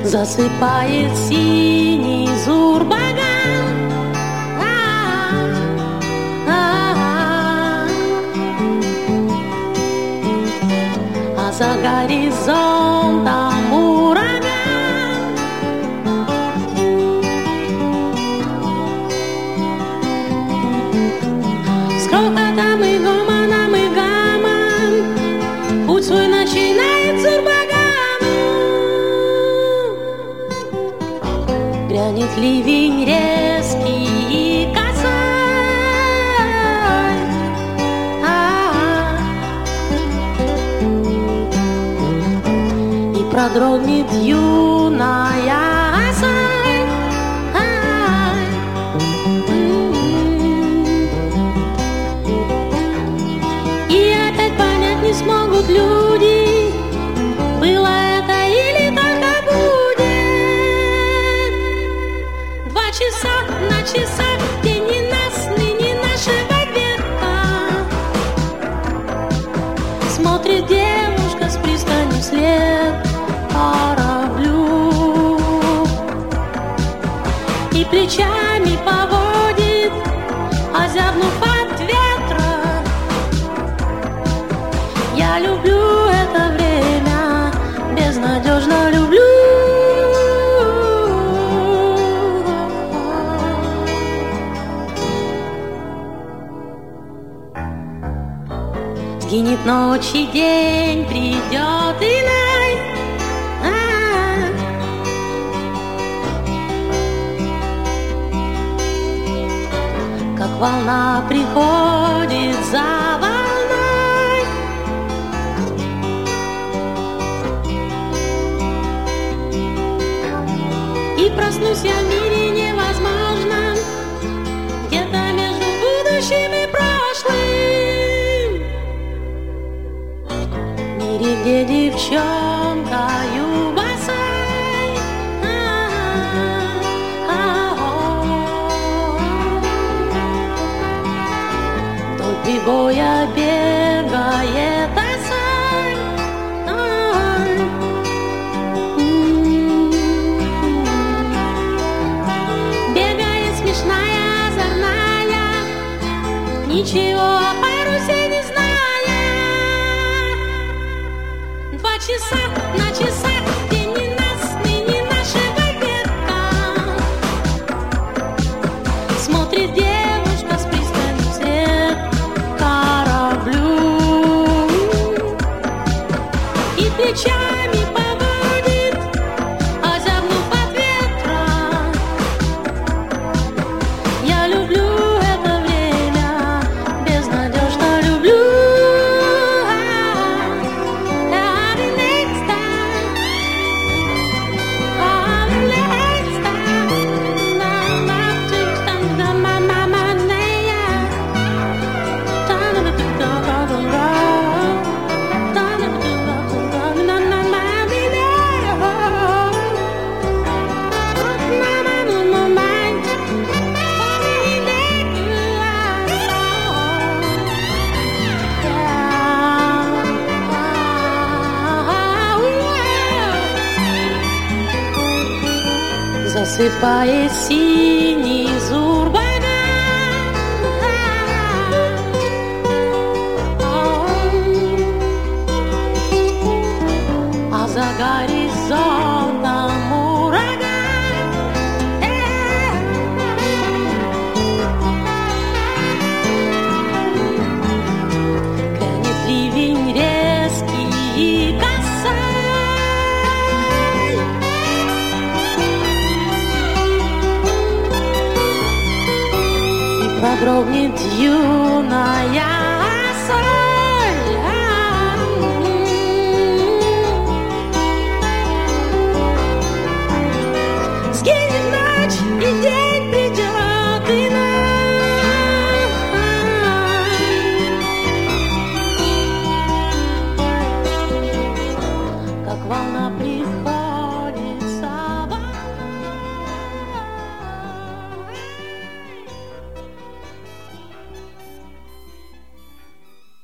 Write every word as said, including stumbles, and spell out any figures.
Засыпает синий зурбаган, а за горизонтом ураган. С грохотом и гомоном и гамом путь свой начинает зурбагану. Грянет ливень резкий и косой, и продрогнет юная осой. И опять понять не смогут люди, было это или только будет. Два часа на часах, день ненастный, не нашего века. Смотрит девушка с пристани вслед кораблю и плечами поводит, озябнув от ветра. Я люблю это время, безнадежно люблю. Сгинет ночь и день, придет иной, а-а-а. Как волна приходит за волной, и проснусь я в мире невозможном, где-то между будущим и прошлым. В мире, где девчонкою босой, вдоль прибоя бегает осой. Бегает смешная, озорная, ничего о парусе не зная. Два часа на часах, день ненастный, не нашего века. Смотрит девушка с пристани вслед кораблю и плечами поводит, озябнув от ветра. Я люблю это время, безнадежно люблю. Засыпает синий зурбаган, а за горизонтом ураган. Грянет ливень резкий и косой, продрогнет юная соль. Сгинет